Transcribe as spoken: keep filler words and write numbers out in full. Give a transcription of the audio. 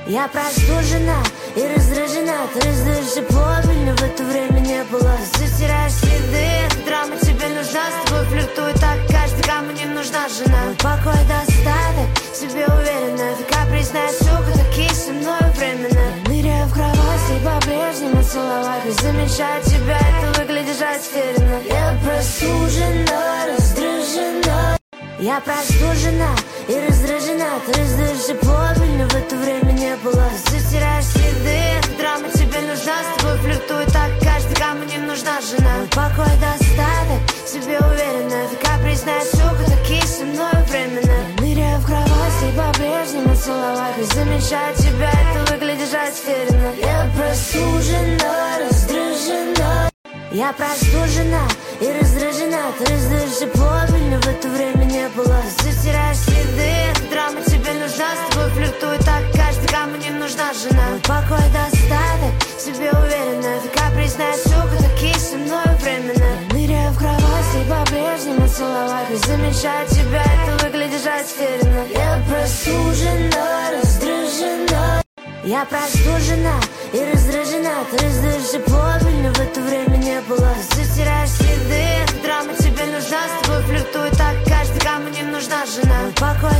Я простужена и раздражена. Ты раздаешься повель, но в это время не было. Затираешь следы, драма тебе нужна. С тобой флиртую так каждый, кому не нужна жена. Мой покой достаток, себе уверена. Ты капризная сука, такие со мной временно. Я ныряю в кровать и по-прежнему целовать. Не замечаю тебя, это выглядишь растерянно. Я простужена, раздражена. Я простужена и раздражена. Ты раздаешься повель, но в это время не было. Затираешь следы, драма тебе нужна. С тобой флиртую так каждый, кому не нужна жена. Мой покой достаток, себе уверена. Ты капризная сука, такие со мной временно. Я ныряю в кровать и по-прежнему целовать. Не замечаю тебя, ты выглядишь растерянно. Я простужена, раздражена. Я простужена и раздражена. Ты раздаешься повель, но в это время не было. Затираешь следы, драма тебе нужна. С тобой флиртую так каждый, кому не нужна жена. Мой покой достаток, себе уверена. Ты капризная сука, такие со мной временно. Я ныряю в кровать и по-прежнему целовать. Не замечаю тебя, ты выглядишь растерянно. Я простужена, раздражена. Я простужена и раздражена. Ты раздаешься повель, но в это время не было. Затираешь следы, драма тебе нужна. С тобой флиртую так каждый, кому не нужна жена. Мой покой